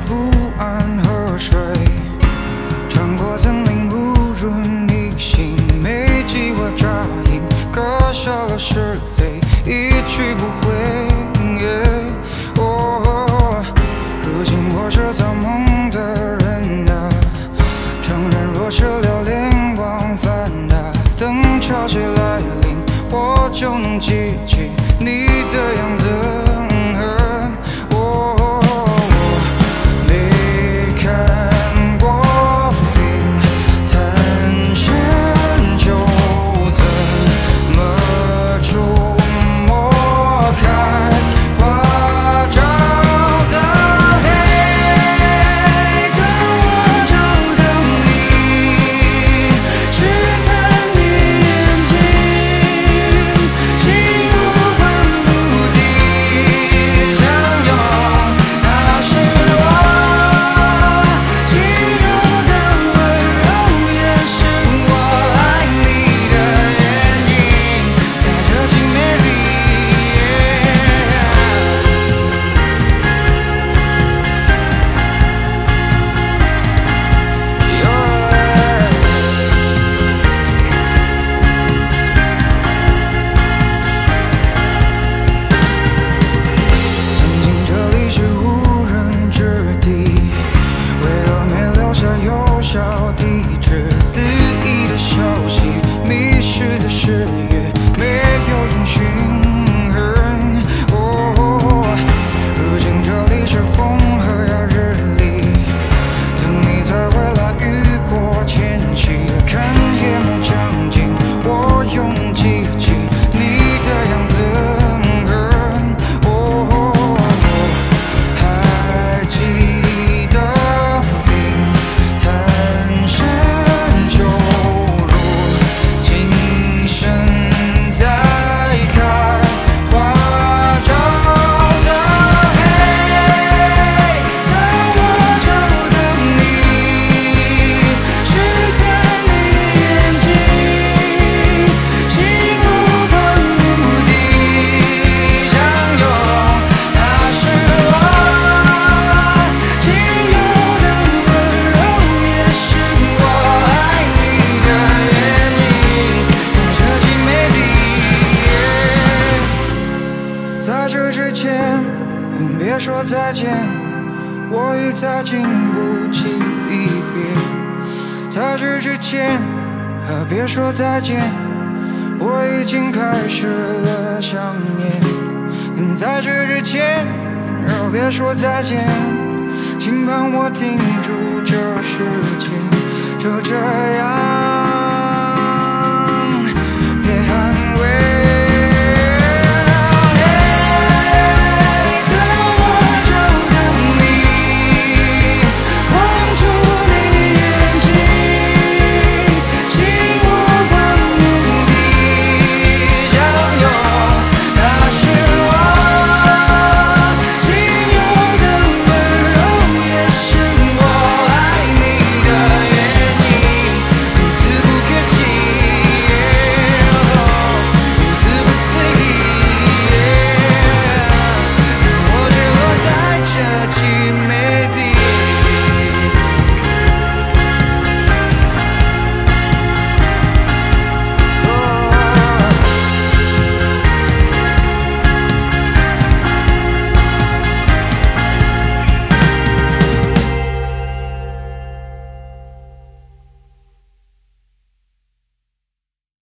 不安河水，穿过森林不入逆行，没计划扎营，割舍了是非，一去不回。如今我是造梦的人啊，承认若是流连忘返啊，等潮起来临，我就能记起你的样子。在这之前，别说再见，我已再经不起离别。在这之前，别说再见，我已经开始了想念。在这之前，别说再见，请帮我停住这时间，就这样。